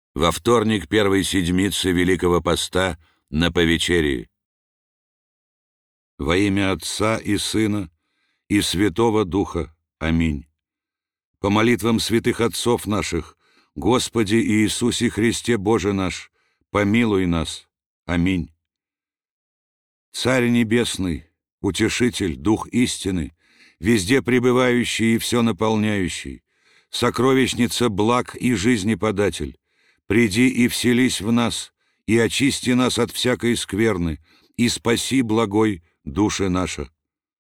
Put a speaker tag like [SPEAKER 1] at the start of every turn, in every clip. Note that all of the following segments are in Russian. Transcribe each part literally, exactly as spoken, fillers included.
[SPEAKER 1] Во вторник первой седмицы Великого Поста на повечерии. Во имя Отца и Сына и Святого Духа. Аминь. По молитвам святых отцов наших, Господи Иисусе Христе Боже наш, помилуй нас. Аминь. Царь Небесный, Утешитель, Дух истины, везде пребывающий и все наполняющий, сокровищница благ и жизнеподатель, приди и вселись в нас, и очисти нас от всякой скверны, и спаси, благой, души наша.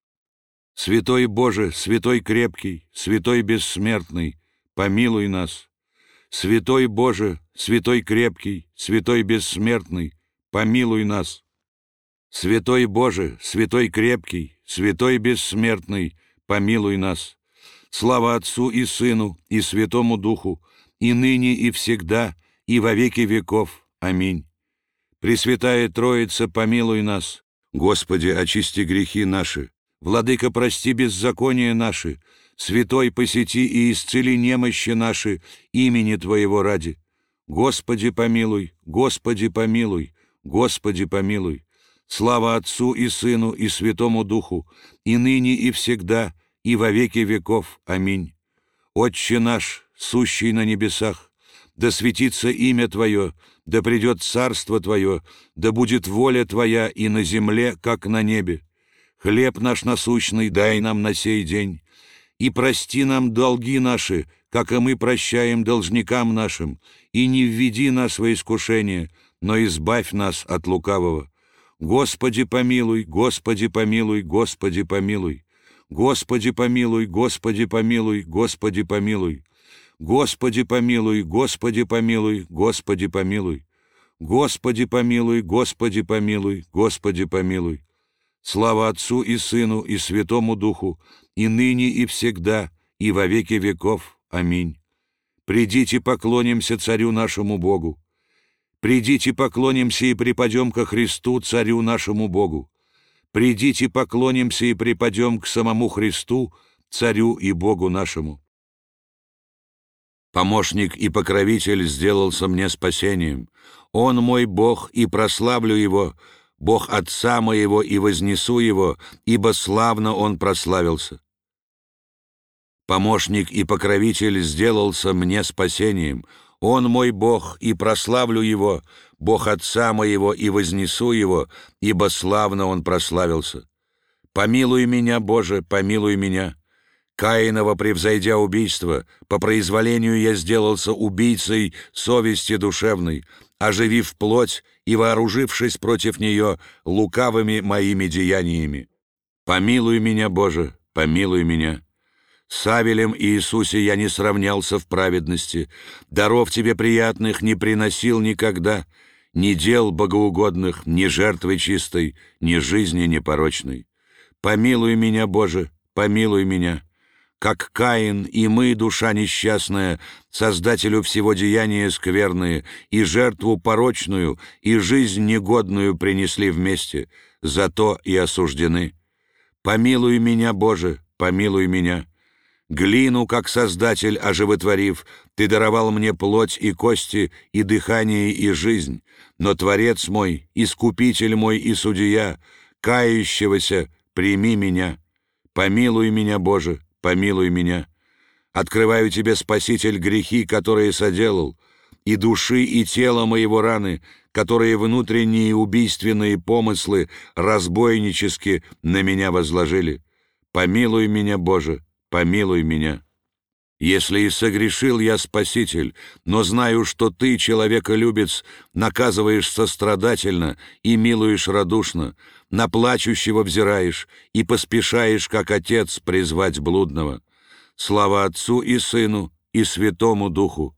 [SPEAKER 1] Святой Боже, святой крепкий, святой бессмертный, помилуй нас. Святой Боже, святой крепкий, святой бессмертный, помилуй нас. Святой Боже, святой крепкий, святой бессмертный, помилуй нас. Слава Отцу и Сыну и Святому Духу, и ныне и всегда, и во веки веков. Аминь. Пресвятая Троица, помилуй нас. Господи, очисти грехи наши. Владыка, прости беззакония наши. Святой, посети и исцели немощи наши имени Твоего ради. Господи, помилуй, Господи, помилуй, Господи, помилуй. Слава Отцу и Сыну и Святому Духу, и ныне и всегда, и во веки веков. Аминь. Отче наш, сущий на небесах, да светится имя Твое, да придет царство Твое, да будет воля Твоя и на земле, как на небе. Хлеб наш насущный дай нам на сей день, и прости нам долги наши, как и мы прощаем должникам нашим, и не введи нас во искушение, но избавь нас от лукавого. Господи, помилуй, Господи, помилуй, Господи, помилуй. Господи, помилуй, Господи, помилуй, Господи, помилуй. Господи, помилуй, Господи, помилуй, Господи, помилуй. Господи, помилуй, Господи, помилуй, Господи, помилуй. Слава Отцу и Сыну и Святому Духу, и ныне и всегда, и во веки веков. Аминь. Придите, поклонимся Царю нашему Богу. Придите, поклонимся и припадем ко Христу, Царю нашему Богу. Придите, поклонимся и припадем к самому Христу, Царю и Богу нашему. Помощник и покровитель сделался мне спасением. Он мой Бог, и прославлю Его, Бог Отца моего, и вознесу Его, ибо славно Он прославился. Помощник и покровитель сделался мне спасением. Он мой Бог, и прославлю Его, Бог Отца моего, и вознесу Его, ибо славно Он прославился. Помилуй меня, Боже, помилуй меня. Каинова превзойдя убийство, по произволению я сделался убийцей совести душевной, оживив плоть и вооружившись против нее лукавыми моими деяниями. Помилуй меня, Боже, помилуй меня. С Авелем и Иисусе я не сравнялся в праведности, даров Тебе приятных не приносил никогда, ни дел богоугодных, ни жертвы чистой, ни жизни непорочной. Помилуй меня, Боже, помилуй меня. Как Каин и мы, душа несчастная, Создателю всего деяния скверные, и жертву порочную, и жизнь негодную принесли вместе, зато и осуждены. Помилуй меня, Боже, помилуй меня. Глину, как Создатель оживотворив, Ты даровал мне плоть и кости, и дыхание, и жизнь, но Творец мой, Искупитель мой и Судья, кающегося, прими меня. Помилуй меня, Боже, помилуй меня. Открываю Тебе, Спаситель, грехи, которые соделал, и души, и тела моего раны, которые внутренние убийственные помыслы разбойнически на меня возложили. Помилуй меня, Боже, помилуй меня. Если и согрешил я, Спаситель, но знаю, что Ты, человеколюбец, наказываешь сострадательно и милуешь радушно, на плачущего взираешь и поспешаешь, как Отец, призвать блудного. Слава Отцу и Сыну и Святому Духу.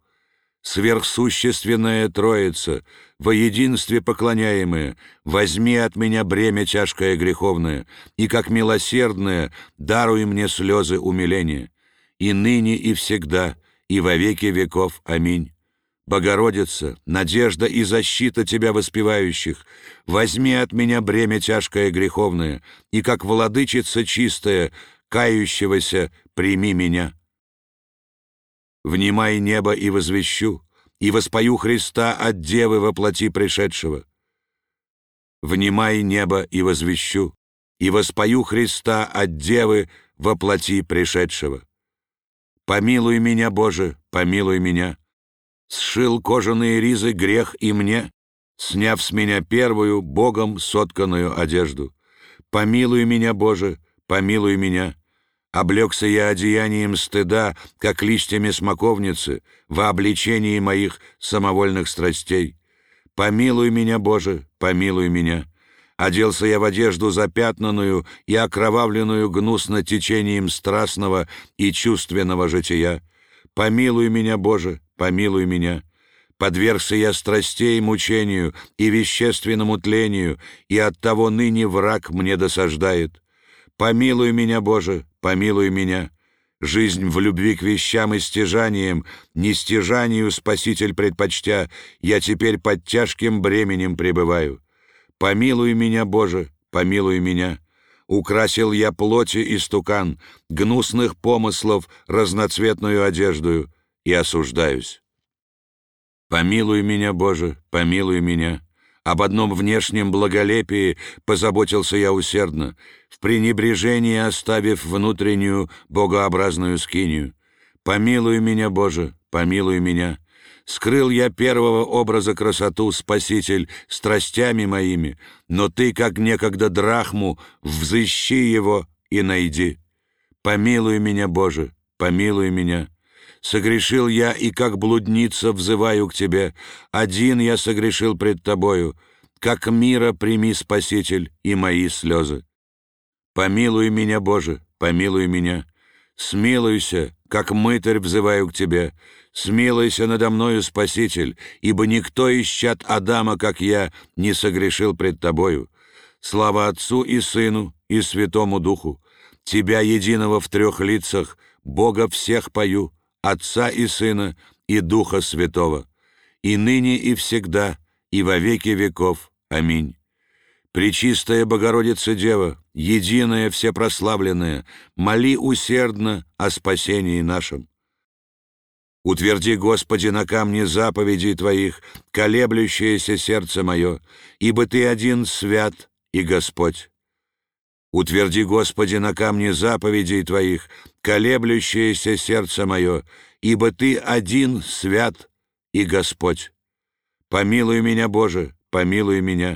[SPEAKER 1] Сверхсущественная Троица, во единстве поклоняемая, возьми от меня бремя тяжкое греховное, и, как милосердное, даруй мне слезы умиления. И ныне, и всегда, и во веки веков. Аминь. Богородица, надежда и защита Тебя воспевающих, возьми от меня бремя тяжкое греховное, и, как владычица чистая, кающегося, прими меня. Внимай небо и возвещу, и воспою Христа от Девы во плоти пришедшего. Внимай небо и возвещу, и воспою Христа от Девы во плоти пришедшего. Помилуй меня, Боже, помилуй меня. Сшил кожаные ризы грех и мне, сняв с меня первую Богом сотканную одежду. Помилуй меня, Боже, помилуй меня. Облегся я одеянием стыда, как листьями смоковницы, во обличении моих самовольных страстей. Помилуй меня, Боже, помилуй меня. Оделся я в одежду запятнанную и окровавленную гнусно течением страстного и чувственного жития. Помилуй меня, Боже, помилуй меня. Подвергся я страстей и мучению и вещественному тлению, и оттого ныне враг мне досаждает. Помилуй меня, Боже, помилуй меня. Жизнь в любви к вещам и стяжаниям, не стяжанию, Спаситель предпочтя, я теперь под тяжким бременем пребываю. Помилуй меня, Боже, помилуй меня. Украсил я плоти истукан, гнусных помыслов разноцветную одеждою, и осуждаюсь. Помилуй меня, Боже, помилуй меня. Об одном внешнем благолепии позаботился я усердно, в пренебрежении оставив внутреннюю богообразную скинию. Помилуй меня, Боже, помилуй меня. Скрыл я первого образа красоту, Спаситель, страстями моими, но Ты, как некогда драхму, взыщи его и найди. Помилуй меня, Боже, помилуй меня. Согрешил я, и как блудница взываю к Тебе. Один я согрешил пред Тобою. Как мира прими, Спаситель, и мои слезы. Помилуй меня, Боже, помилуй меня. Смилуйся, как мытарь взываю к Тебе. Смилуйся надо мною, Спаситель, ибо никто из чад Адама, как я, не согрешил пред Тобою. Слава Отцу и Сыну и Святому Духу. Тебя, единого в трех лицах, Бога всех пою, Отца и Сына и Духа Святого, и ныне и всегда, и во веки веков. Аминь. Пречистая Богородица Дева, единая всепрославленная, моли усердно о спасении нашем. Утверди, Господи, на камне заповедей Твоих колеблющееся сердце мое, ибо Ты один свят и Господь. Утверди, Господи, на камне заповедей Твоих колеблющееся сердце мое, ибо Ты один свят и Господь. Помилуй меня, Боже, помилуй меня.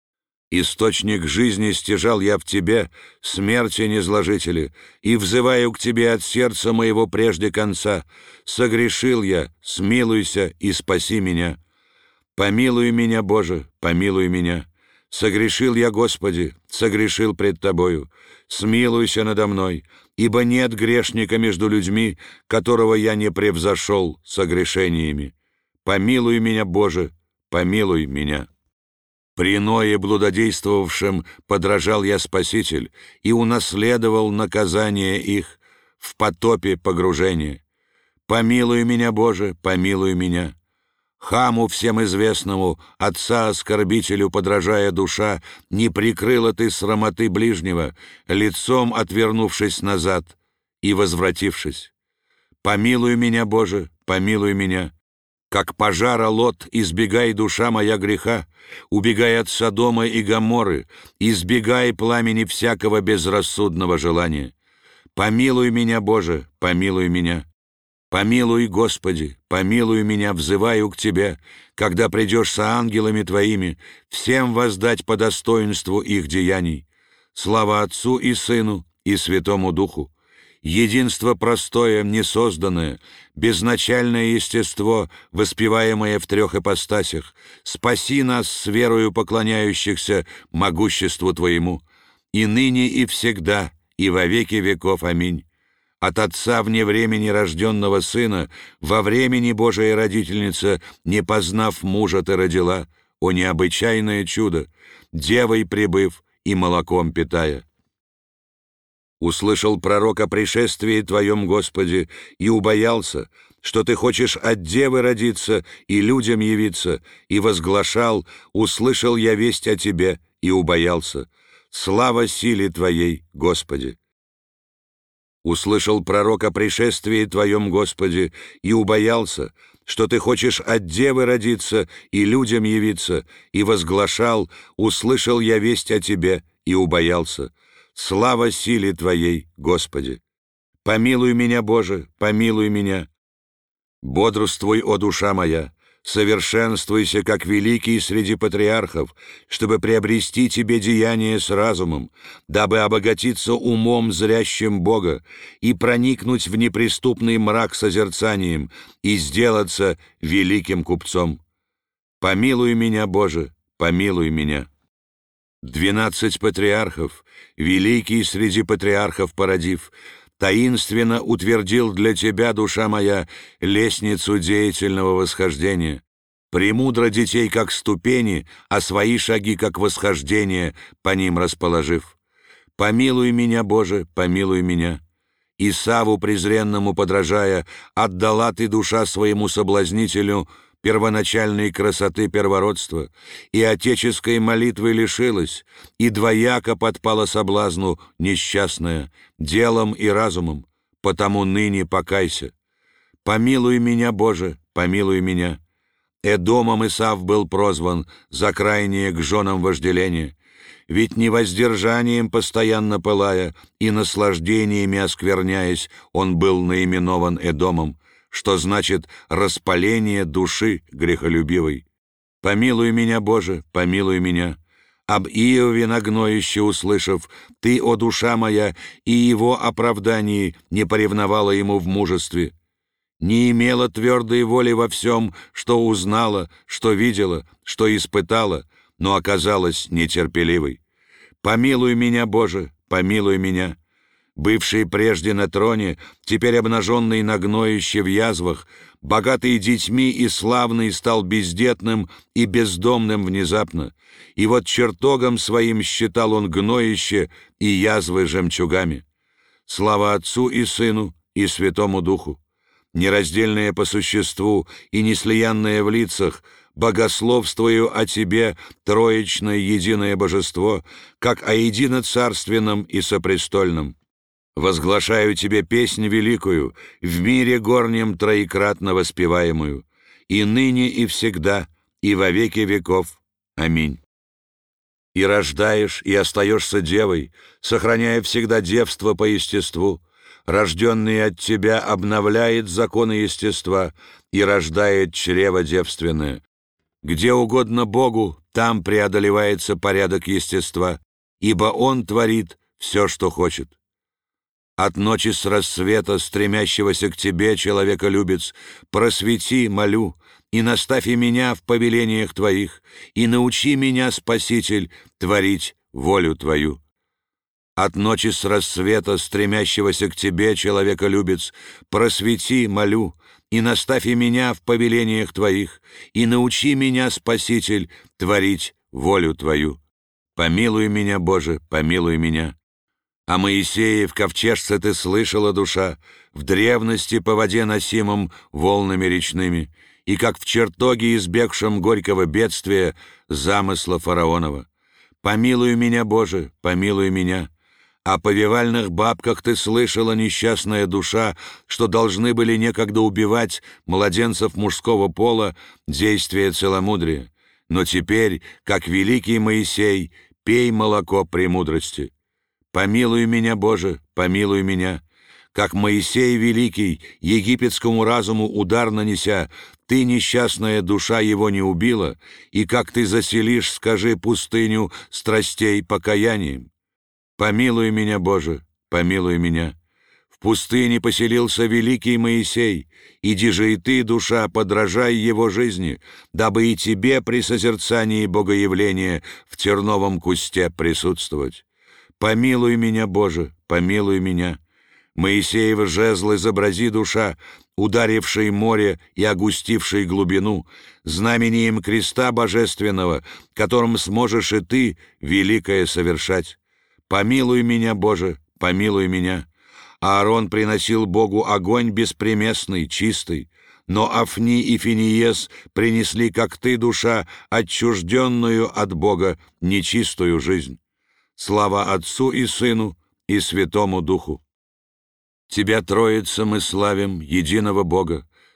[SPEAKER 1] Источник жизни стяжал я в Тебе, смерти незложители, и взываю к Тебе от сердца моего прежде конца. Согрешил я, смилуйся и спаси меня. Помилуй меня, Боже, помилуй меня. Согрешил я, Господи, согрешил пред Тобою. Смилуйся надо мной, ибо нет грешника между людьми, которого я не превзошел согрешениями. Помилуй меня, Боже, помилуй меня. При Ное блудодействовавшем подражал я, Спаситель, и унаследовал наказание их в потопе погружения. Помилуй меня, Боже, помилуй меня. Хаму всем известному, отца-оскорбителю подражая душа, не прикрыла ты срамоты ближнего, лицом отвернувшись назад и возвратившись. Помилуй меня, Боже, помилуй меня. Как пожара Лот, избегай, душа моя, греха, убегай от Содома и Гоморры, избегай пламени всякого безрассудного желания. Помилуй меня, Боже, помилуй меня. Помилуй, Господи, помилуй меня, взываю к Тебе, когда придешь с ангелами Твоими, всем воздать по достоинству их деяний. Слава Отцу и Сыну и Святому Духу. Единство простое, несозданное, безначальное естество, воспеваемое в трех ипостасях, спаси нас с верою поклоняющихся могуществу Твоему, и ныне и всегда, и во веки веков. Аминь. От Отца вне времени рожденного Сына, во времени Божия родительница, не познав мужа, Ты родила, о необычайное чудо, девой пребыв и молоком питая. Услышал пророк о пришествии Твоем, Господи, и убоялся, что Ты хочешь от девы родиться и людям явиться, и возглашал: услышал я весть о Тебе, и убоялся. Слава силе Твоей, Господи! Услышал пророк о пришествии Твоем, Господи, и убоялся, что ты хочешь от девы родиться и людям явиться, и возглашал, услышал я весть о тебе и убоялся. Слава силе Твоей, Господи! Помилуй меня, Боже, помилуй меня! Бодрствуй, о душа моя! Совершенствуйся, как великий среди патриархов, чтобы приобрести тебе деяние с разумом, дабы обогатиться умом, зрящим Бога, и проникнуть в неприступный мрак созерцанием, и сделаться великим купцом. Помилуй меня, Боже, помилуй меня. Двенадцать патриархов, великий среди патриархов породив, таинственно утвердил для тебя, душа моя, лестницу деятельного восхождения. Премудро детей, как ступени, а свои шаги, как восхождение, по ним расположив. Помилуй меня, Боже, помилуй меня. Исаву презренному подражая, отдала ты, душа, своему соблазнителю первоначальной красоты первородства, и отеческой молитвы лишилась, и двояко подпала соблазну несчастная, делом и разумом, потому ныне покайся. Помилуй меня, Боже, помилуй меня. Эдомом Исав был прозван за крайнее к женам вожделение, ведь невоздержанием постоянно пылая и наслаждениями оскверняясь, он был наименован Эдомом, что значит распаление души грехолюбивой. Помилуй меня, Боже, помилуй меня. Об Иове нагноище услышав, ты, о душа моя, и его оправдании не поревновала ему в мужестве. Не имела твердой воли во всем, что узнала, что видела, что испытала, но оказалась нетерпеливой. Помилуй меня, Боже, помилуй меня. Бывший прежде на троне, теперь обнаженный на гноище в язвах, богатый детьми и славный стал бездетным и бездомным внезапно, и вот чертогом своим считал он гноище и язвы жемчугами. Слава Отцу и Сыну и Святому Духу! Нераздельное по существу и неслиянное в лицах, богословствую о Тебе, троечное единое божество, как о единоцарственном и сопрестольном. Возглашаю Тебе песнь великую, в мире горнем троекратно воспеваемую, и ныне, и всегда, и во веки веков. Аминь. И рождаешь, и остаешься девой, сохраняя всегда девство по естеству. Рожденный от Тебя обновляет законы естества и рождает чрево девственное. Где угодно Богу, там преодолевается порядок естества, ибо Он творит все, что хочет. От ночи с рассвета, стремящегося к Тебе, человеколюбец, просвети, молю, и наставь и меня в повелениях Твоих, и научи меня, Спаситель, творить волю Твою. От ночи с рассвета, стремящегося к Тебе, человеколюбец, просвети, молю, и наставь и меня в повелениях Твоих, и научи меня, Спаситель, творить волю Твою. Помилуй меня, Боже, помилуй меня. О Моисее в ковчежце ты слышала, душа, в древности по воде носимом волнами речными, и как в чертоге, избегшем горького бедствия, замысла фараонова. Помилуй меня, Боже, помилуй меня. О повивальных бабках ты слышала, несчастная душа, что должны были некогда убивать младенцев мужского пола, действие целомудрия. Но теперь, как великий Моисей, пей молоко премудрости. Помилуй меня, Боже, помилуй меня. Как Моисей великий, египетскому разуму удар нанеся, ты, несчастная душа, его не убила, и как ты заселишь, скажи, пустыню страстей покаянием. Помилуй меня, Боже, помилуй меня. В пустыне поселился великий Моисей, иди же и ты, душа, подражай его жизни, дабы и тебе при созерцании богоявления в терновом кусте присутствовать. Помилуй меня, Боже, помилуй меня. Моисеев жезл изобрази, душа, ударивший море и огустивший глубину, знамением креста божественного, которым сможешь и ты великое совершать. Помилуй меня, Боже, помилуй меня. Аарон приносил Богу огонь беспримесный, чистый, но Афни и Финиес принесли, как ты, душа, отчужденную от Бога нечистую жизнь. Слава Отцу и Сыну и Святому Духу! Тебя, Троица, мы славим, единого Бога,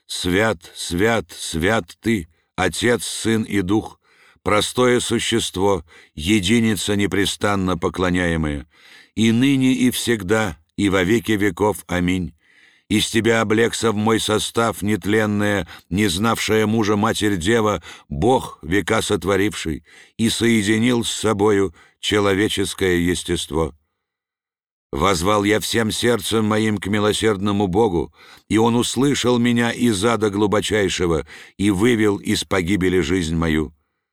[SPEAKER 1] Свят, свят, свят Ты, Отец, Сын и Дух, простое существо, единица непрестанно поклоняемая, и ныне, и всегда, и во веки веков. Аминь. Из Тебя облегся в мой состав нетленная, не знавшая мужа Матерь-Дева, Бог, века сотворивший, и соединил с собою человеческое естество. Возвал я всем сердцем моим к милосердному Богу, и Он услышал меня из ада глубочайшего и вывел из погибели жизнь мою.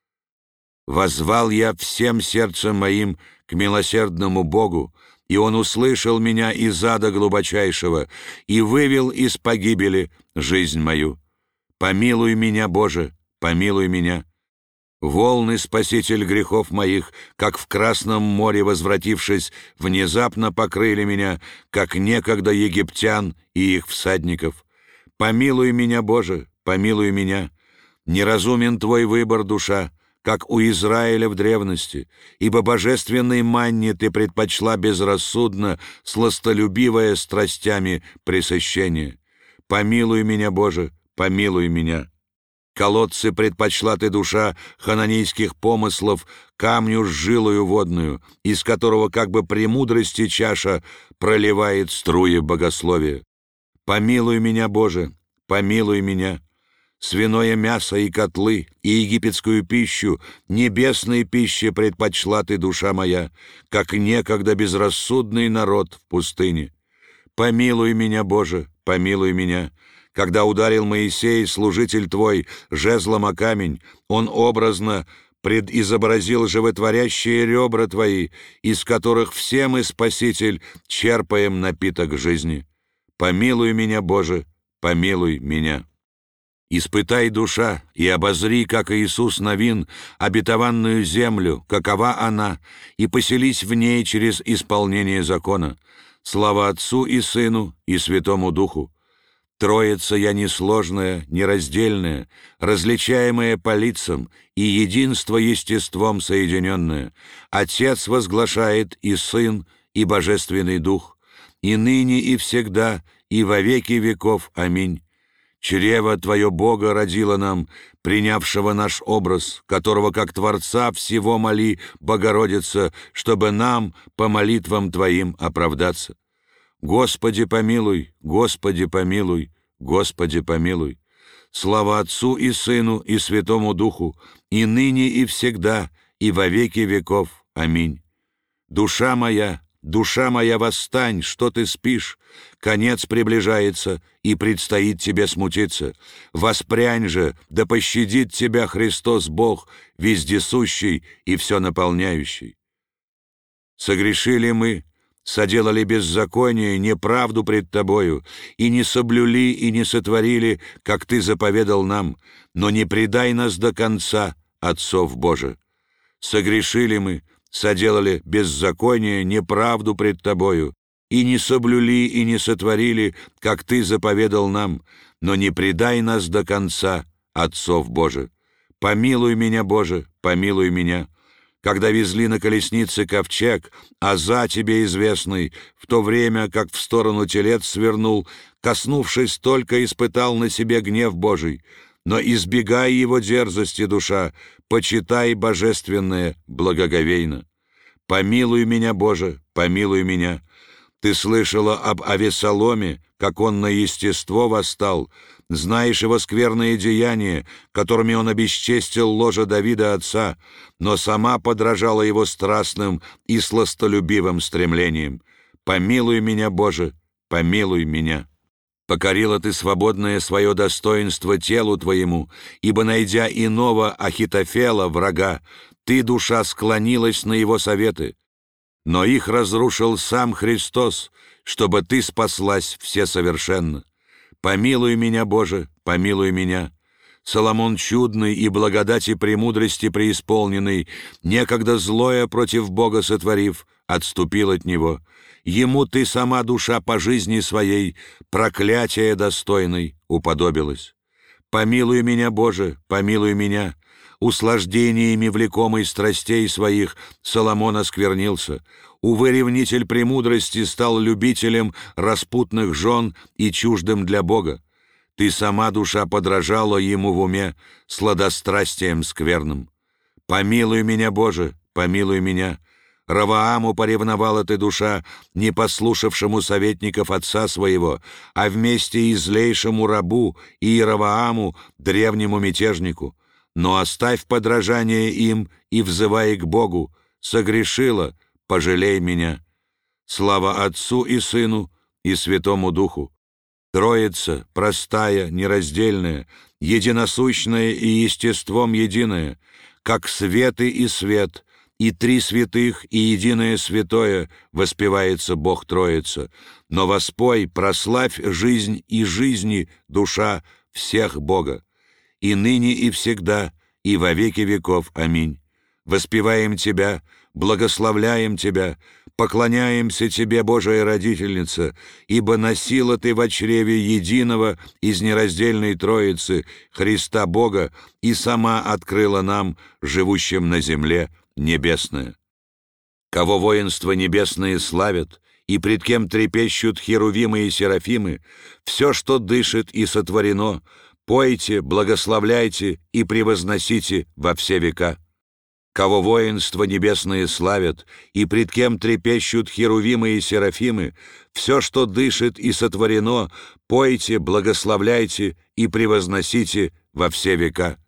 [SPEAKER 1] Возвал я всем сердцем моим к милосердному Богу, и Он услышал меня из ада глубочайшего и вывел из погибели жизнь мою. Помилуй меня, Боже, помилуй меня. Волны, Спаситель грехов моих, как в Красном море возвратившись, внезапно покрыли меня, как некогда египтян и их всадников. Помилуй меня, Боже, помилуй меня. Неразумен Твой выбор, душа, как у Израиля в древности, ибо божественной манне Ты предпочла безрассудно, сластолюбивое страстями пресыщение. Помилуй меня, Боже, помилуй меня. Колодцы предпочла Ты, душа, хананейских помыслов, камню с жилою водную, из которого как бы премудрости чаша проливает струи богословия. Помилуй меня, Боже, помилуй меня. Свиное мясо и котлы, и египетскую пищу, небесной пищи предпочла Ты, душа моя, как некогда безрассудный народ в пустыне. Помилуй меня, Боже, помилуй меня. Когда ударил Моисей, служитель Твой, жезлом о камень, он образно предизобразил животворящие ребра Твои, из которых все мы, Спаситель, черпаем напиток жизни. Помилуй меня, Боже, помилуй меня. Испытай, душа, и обозри, как Иисус Навин, обетованную землю, какова она, и поселись в ней через исполнение закона. Слава Отцу и Сыну и Святому Духу. Троица я несложная, нераздельная, различаемая по лицам, и единство естеством соединенное. Отец возглашает и Сын, и Божественный Дух, и ныне, и всегда, и во веки веков. Аминь. Чрево Твое Бога родило нам, принявшего наш образ, которого как Творца всего моли, Богородица, чтобы нам по молитвам Твоим оправдаться. Господи, помилуй, Господи, помилуй, Господи, помилуй. Слава Отцу и Сыну и Святому Духу, и ныне, и всегда, и во веки веков. Аминь. Душа моя, душа моя, восстань, что ты спишь? Конец приближается, и предстоит тебе смутиться. Воспрянь же, да пощадит тебя Христос Бог, вездесущий и все наполняющий. Согрешили мы, соделали беззаконие, неправду пред Тобою, и не соблюли, и не сотворили, как Ты заповедал нам, но не предай нас до конца, отцов Боже. Согрешили мы, соделали беззаконие, неправду пред Тобою, и не соблюли, и не сотворили, как Ты заповедал нам, но не предай нас до конца, отцов Боже. Помилуй меня, Боже, помилуй меня. Когда везли на колеснице ковчег, аза Тебе известный, в то время, как в сторону телец свернул, коснувшись, только испытал на себе гнев Божий. Но избегай его дерзости, душа, почитай божественное благоговейно. Помилуй меня, Боже, помилуй меня. Ты слышала об Авесоломе, как он на естество восстал, знаешь его скверные деяния, которыми он обесчестил ложе Давида отца, но сама подражала его страстным и сластолюбивым стремлениям. Помилуй меня, Боже, помилуй меня. Покорила Ты свободное свое достоинство телу Твоему, ибо, найдя иного Ахитофела, врага, Ты, душа, склонилась на его советы. Но их разрушил сам Христос, чтобы Ты спаслась всесовершенно. Помилуй меня, Боже, помилуй меня. Соломон чудный и благодати премудрости преисполненный, некогда злое против Бога сотворив, отступил от Него. Ему Ты сама, душа, по жизни своей, проклятия достойной, уподобилась. Помилуй меня, Боже, помилуй меня. Услаждениями влекомой страстей своих Соломон осквернился. Увы, ревнитель премудрости стал любителем распутных жен и чуждым для Бога. Ты сама, душа, подражала ему в уме сладострастием скверным. Помилуй меня, Боже, помилуй меня. Равааму поревновала ты, душа, не послушавшему советников отца своего, а вместе и злейшему рабу Иеравааму, древнему мятежнику. Но оставь подражание им и взывай к Богу. Согрешила, пожалей меня. Слава Отцу и Сыну и Святому Духу. Троица, простая, нераздельная, единосущная и естеством единая, как светы и свет, и три святых, и единое святое, воспевается Бог Троица. Но воспой, прославь жизнь и жизни, душа всех Бога, и ныне и всегда, и во веки веков. Аминь. Воспеваем Тебя, благословляем Тебя, поклоняемся Тебе, Божия Родительница, ибо носила Ты во чреве единого из нераздельной Троицы, Христа Бога, и сама открыла нам, живущим на земле, небесное. Кого воинства небесные славят, и пред кем трепещут херувимы и серафимы, все, что дышит и сотворено, пойте, благословляйте и превозносите во все века. Кого воинства небесные славят, и пред кем трепещут херувимы и серафимы, все, что дышит и сотворено, пойте, благословляйте и превозносите во все века.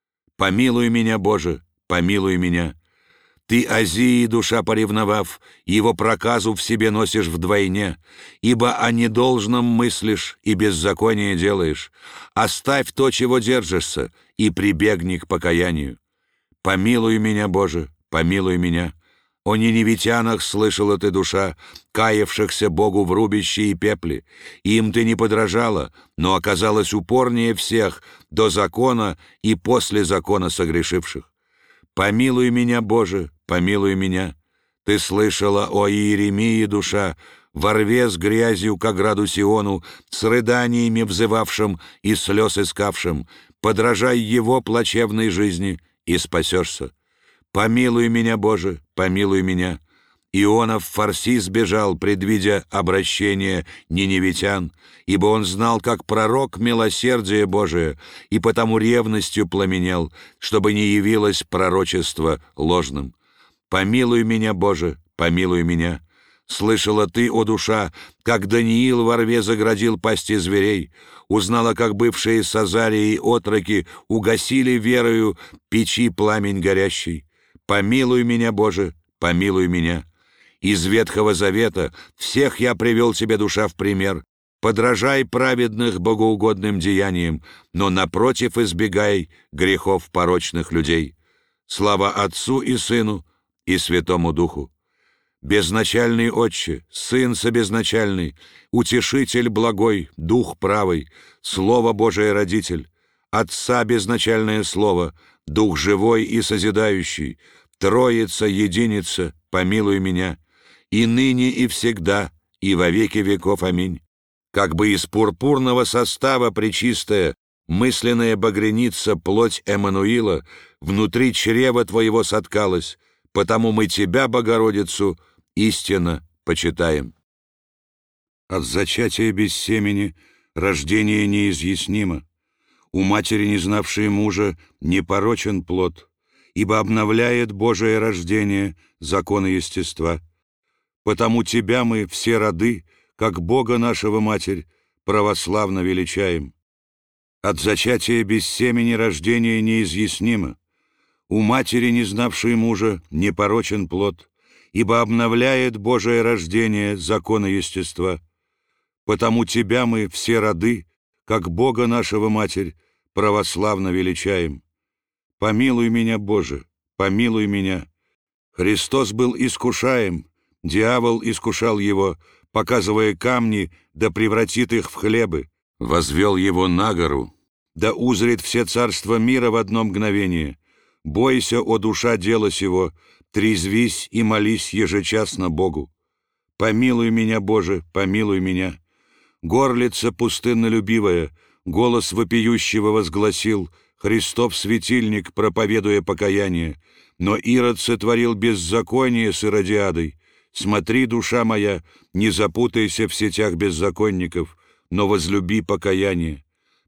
[SPEAKER 1] Помилуй меня, Боже, помилуй меня. Ты, Азии, душа поревновав, его проказу в себе носишь вдвойне, ибо о недолжном мыслишь и беззаконие делаешь. Оставь то, чего держишься, и прибегни к покаянию. Помилуй меня, Боже, помилуй меня. О ниневитянах слышала ты, душа, каявшихся Богу в рубище и пепле. Им ты не подражала, но оказалась упорнее всех до закона и после закона согрешивших. Помилуй меня, Боже, помилуй меня. Ты слышала о Иеремии, душа, во рве с грязью к ограду Сиону, с рыданиями взывавшим и слез искавшим. Подражай его плачевной жизни, и спасешься. Помилуй меня, Боже, помилуй меня. Ионов в Фарси сбежал, предвидя обращение ниневитян, ибо он знал, как пророк, милосердие Божие, и потому ревностью пламенел, чтобы не явилось пророчество ложным. Помилуй меня, Боже, помилуй меня. Слышала ты, о душа, как Даниил во рве заградил пасти зверей, узнала, как бывшие Сазарии отроки угасили верою печи пламень горящий. Помилуй меня, Боже, помилуй меня. Из Ветхого Завета всех я привел тебе, душа, в пример. Подражай праведных богоугодным деяниям, но напротив избегай грехов порочных людей. Слава Отцу и Сыну и Святому Духу. Безначальный Отче, Сын собезначальный, Утешитель благой, Дух правый, Слово Божие Родитель, Отца безначальное Слово, Дух живой и созидающий, Троица, Единица, помилуй меня, и ныне и всегда, и во веки веков. Аминь. Как бы из пурпурного состава пречистая, мысленная багряница, плоть Эммануила, внутри чрева Твоего соткалась, потому мы Тебя, Богородицу, истинно почитаем. От зачатия без семени рождение неизъяснимо. У матери, не знавшей мужа, непорочен плод, ибо обновляет Божие рождение законы естества. Потому Тебя мы, все роды, как Бога нашего Матерь, православно величаем. От зачатия без семени рождение неизъяснимо. У матери, не знавшей мужа, непорочен плод, ибо обновляет Божие рождение законы естества. Потому Тебя мы, все роды, как Бога нашего Матерь, православно величаем. Помилуй меня, Боже, помилуй меня. Христос был искушаем, дьявол искушал Его, показывая камни, да превратит их в хлебы. Возвел Его на гору, да узрит все царства мира в одно мгновение. Бойся, о душа, дела сего, трезвись и молись ежечасно Богу. Помилуй меня, Боже, помилуй меня. Горлица пустыннолюбивая, голос вопиющего возгласил, Христов светильник, проповедуя покаяние. Но Ирод сотворил беззаконие с Иродиадой. Смотри, душа моя, не запутайся в сетях беззаконников, но возлюби покаяние.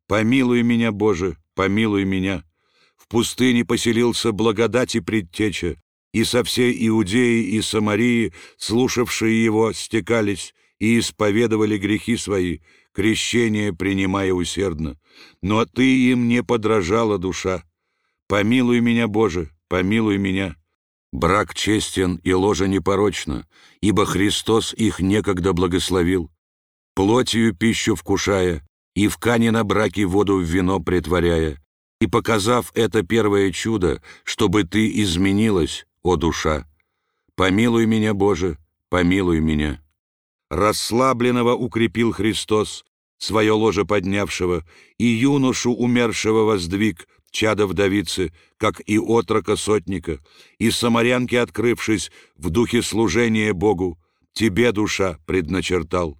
[SPEAKER 1] Помилуй меня, Боже, помилуй меня. В пустыне поселился благодати предтеча, и со всей Иудеи и Самарии, слушавшие его, стекались и исповедовали грехи свои, крещение принимая усердно. Но ты им не подражала, душа. Помилуй меня, Боже, помилуй меня. Брак честен и ложа непорочна, ибо Христос их некогда благословил, плотью пищу вкушая, и в кане на браке воду в вино претворяя, и показав это первое чудо, чтобы ты изменилась, о душа. Помилуй меня, Боже, помилуй меня. Расслабленного укрепил Христос, свое ложе поднявшего, и юношу умершего воздвиг, чада вдовицы, как и отрока сотника, и самарянке, открывшись в духе служения Богу, тебе, душа, предначертал.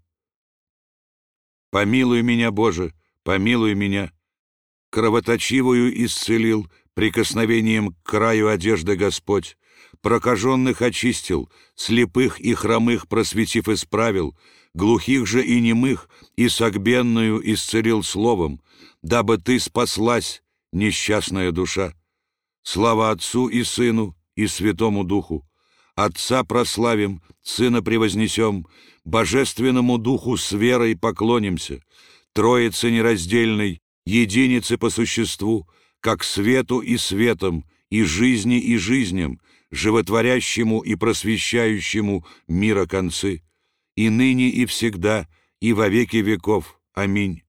[SPEAKER 1] Помилуй меня, Боже, помилуй меня. Кровоточивую исцелил прикосновением к краю одежды Господь, прокаженных очистил, слепых и хромых просветив исправил, глухих же и немых и согбенную исцелил словом, дабы ты спаслась, несчастная душа. Слава Отцу и Сыну и Святому Духу. Отца прославим, Сына превознесем, Божественному Духу с верой поклонимся, Троице нераздельной, единице по существу, как свету и светом, и жизни и жизням, животворящему и просвещающему мира концы, и ныне и всегда, и во веки веков. Аминь.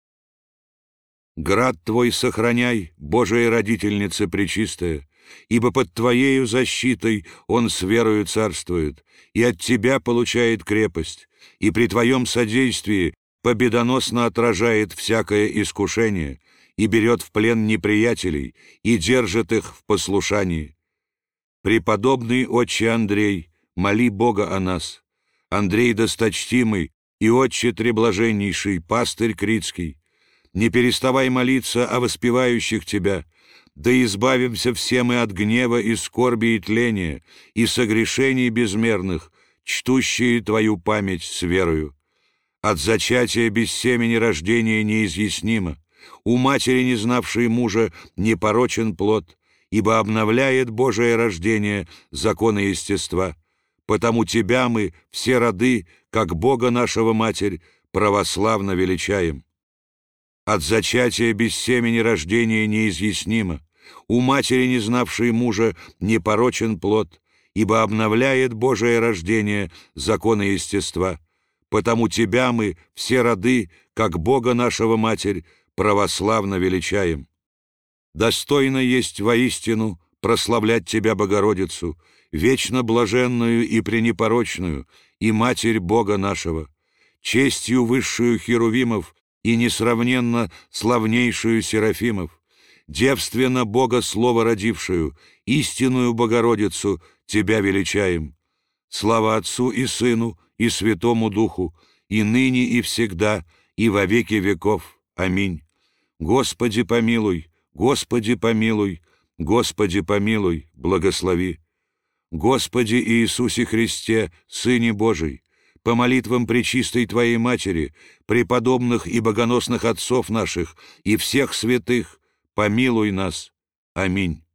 [SPEAKER 1] Град Твой сохраняй, Божия Родительница Пречистая, ибо под Твоею защитой он с верою царствует, и от Тебя получает крепость, и при Твоем содействии победоносно отражает всякое искушение, и берет в плен неприятелей, и держит их в послушании. Преподобный отче Андрей, моли Бога о нас. Андрей досточтимый и отче треблаженнейший, пастырь Критский, не переставай молиться о воспевающих Тебя, да избавимся все мы от гнева и скорби и тления, и согрешений безмерных, чтущие Твою память с верою. От зачатия без семени рождения неизъяснимо, у матери, не знавшей мужа, непорочен плод, ибо обновляет Божие рождение законы естества. Потому Тебя мы, все роды, как Бога нашего Матерь, православно величаем. От зачатия без семени рождения неизъяснимо, у матери, не знавшей мужа, непорочен плод, ибо обновляет Божие рождение законы естества. Потому Тебя мы, все роды, как Бога нашего Матерь, православно величаем. Достойно есть воистину прославлять Тебя, Богородицу, вечно блаженную и пренепорочную, и Матерь Бога нашего, честью высшую херувимов и несравненно славнейшую серафимов, девственно Бога Слово родившую, истинную Богородицу Тебя величаем. Слава Отцу и Сыну и Святому Духу, и ныне и всегда, и во веки веков. Аминь. Господи помилуй, Господи помилуй, Господи помилуй, благослови. Господи Иисусе Христе, Сыне Божий, по молитвам Пречистой Твоей Матери, преподобных и богоносных отцов наших и всех святых, помилуй нас. Аминь.